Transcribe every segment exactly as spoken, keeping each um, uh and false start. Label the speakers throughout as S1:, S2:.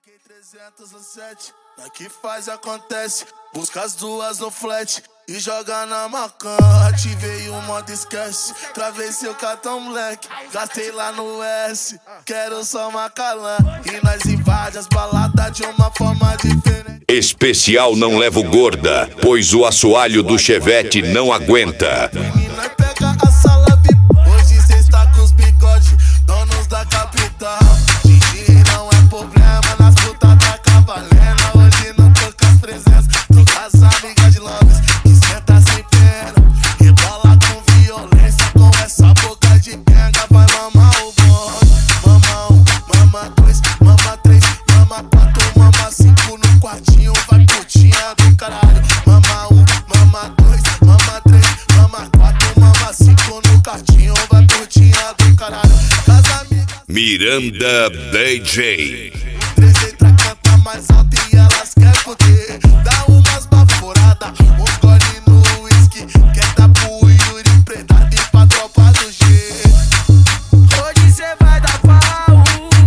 S1: trezentos e sete, daqui faz acontece. Busca as duas no flat e joga na macan. Ativei o modo esquece, travei seu cartão moleque. Gastei lá no S, quero só Macalã. E nós invade as baladas de uma forma diferente.
S2: Especial não levo gorda, pois o assoalho do Chevette não aguenta.
S1: Nós pega a sala V I P, hoje cê está com os bigodes, donos da capital. Gigi não é problema, nas putas tá cavalena. Hoje não tô com as presenças, tô com as amigas de Londres, que senta sem pena, rebola com violência, com essa boca de benga. Vai mamar o bonde, mama um, mama dois, mama três, mama quatro, mama cinco no quartinho, vai putinha do caralho. Mama um, mama dois, mama três, mama quatro, mama cinco no quartinho, vai putinha do caralho. Casa amiga
S2: Miranda D J.
S1: três entra, canta mais alto e elas querem poder. Dá umas baforadas, uns gole no whisky. Quer dar pro Yuri predado e pra tropa do G. Hoje cê vai dar pau,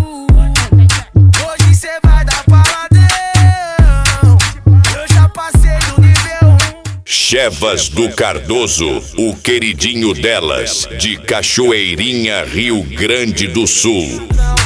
S1: hoje cê vai dar paladão. Eu já passei do nível um.
S2: Chevas do Cardoso, o queridinho delas, de Cachoeirinha, Rio Grande do Sul.